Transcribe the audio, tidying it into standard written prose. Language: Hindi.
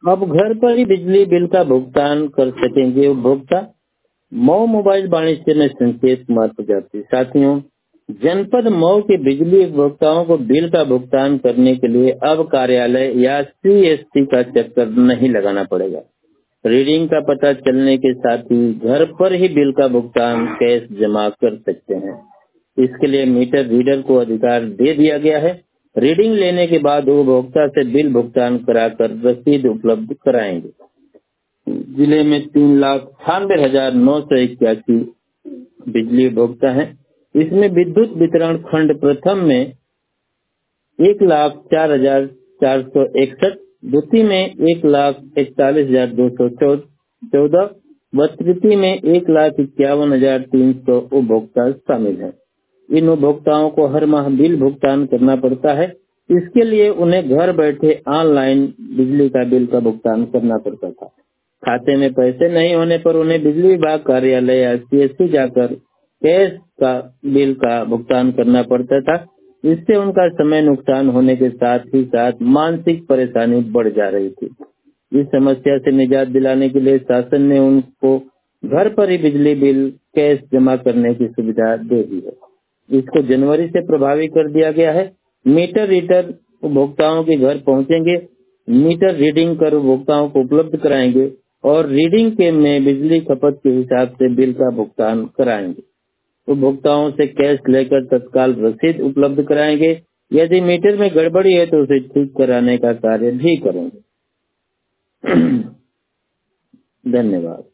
अब घर पर ही बिजली बिल का भुगतान कर सकेंगे उपभोक्ता। मऊ मोबाइल वाणिज्य में संकेत कुमार प्रजापति। साथियों, जनपद मऊ के बिजली उपभोक्ताओं को बिल का भुगतान करने के लिए अब कार्यालय या CSC का चक्कर नहीं लगाना पड़ेगा। रीडिंग का पता चलने के साथ ही घर पर ही बिल का भुगतान कैश जमा कर सकते हैं। इसके लिए मीटर रीडर को अधिकार दे दिया गया है। रीडिंग लेने के बाद उपभोक्ता से बिल भुगतान कराकर रसीद उपलब्ध कराएंगे। जिले में 3,98,981 बिजली उपभोक्ता हैं। इसमें विद्युत वितरण खंड प्रथम में 1,04,461, द्वितीय में 1,41,214 व तृतीय में 1,51,300 उपभोक्ता शामिल हैं। इन उपभोक्ताओं को हर माह बिल भुगतान करना पड़ता है। इसके लिए उन्हें घर बैठे ऑनलाइन बिजली का बिल का भुगतान करना पड़ता था। खाते में पैसे नहीं होने पर उन्हें बिजली विभाग कार्यालय या CSC जाकर कैश का बिल का भुगतान करना पड़ता था। इससे उनका समय नुकसान होने के साथ ही साथ मानसिक परेशानी बढ़ जा रही थी। इस समस्या से निजात दिलाने के लिए शासन ने उनको घर पर ही बिजली बिल कैश जमा करने की सुविधा दे दी है। इसको जनवरी से प्रभावी कर दिया गया है। मीटर रीडर उपभोक्ताओं के घर पहुंचेंगे, मीटर रीडिंग कर उपभोक्ताओं को उपलब्ध कराएंगे और रीडिंग के में बिजली खपत के हिसाब से बिल का भुगतान कराएंगे। उपभोक्ताओं से कैश लेकर तत्काल रसीद उपलब्ध कराएंगे। यदि मीटर में गड़बड़ी है तो उसे ठीक कराने का कार्य भी करेंगे। धन्यवाद।